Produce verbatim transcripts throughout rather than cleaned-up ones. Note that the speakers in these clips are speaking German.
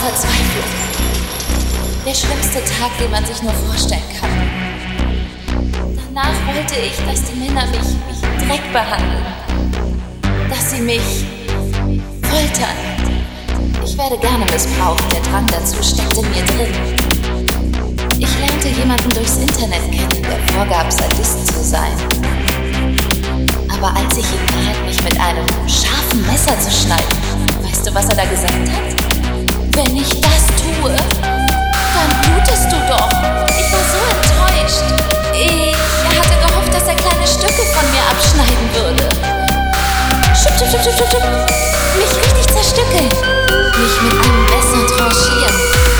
Verzweiflung. Der schlimmste Tag, den man sich nur vorstellen kann. Danach wollte ich, dass die Männer mich wie Dreck behandeln. Dass sie mich foltern. Ich werde gerne missbraucht, der Drang dazu steckt in mir drin. Ich lernte jemanden durchs Internet kennen, der vorgab, Sadist zu sein. Aber als ich ihn bat, mich mit einem scharfen Messer zu schneiden, weißt du, was er da gesagt hat? Wenn ich das tue, dann blutest du doch. Ich war so enttäuscht. Ich hatte gehofft, dass er kleine Stücke von mir abschneiden würde. Schupp, schupp, schupp, schupp, schupp. Mich richtig zerstückeln. Mich mit einem Messer tranchieren.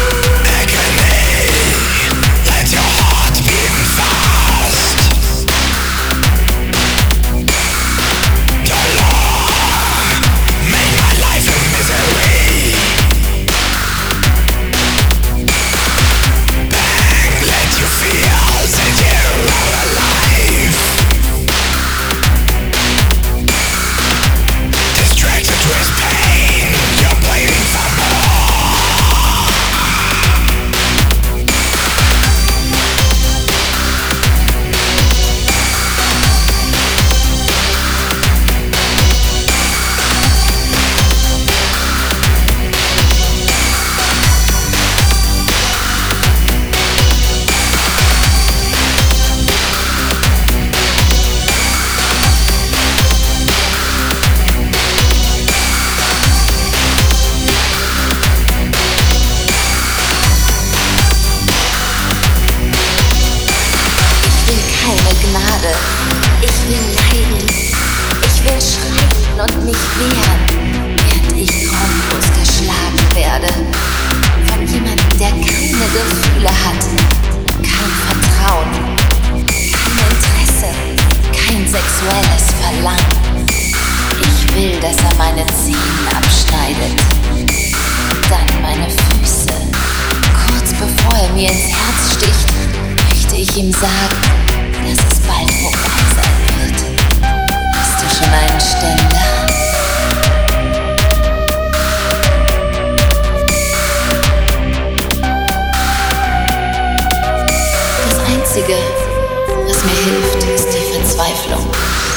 Gnade. Ich will leiden, ich will schreien und mich wehren, während ich grundlos geschlagen werde. Von jemandem, der keine Gefühle hat, kein Vertrauen, kein Interesse, kein sexuelles Verlangen. Ich will, dass er meine Zehen abschneidet, dann meine Füße. Kurz bevor er mir ins Herz sticht, möchte ich ihm sagen, dass es bald vorbei sein wird. Hast du schon einen Ständer? Das Einzige, was mir hilft, ist die Verzweiflung.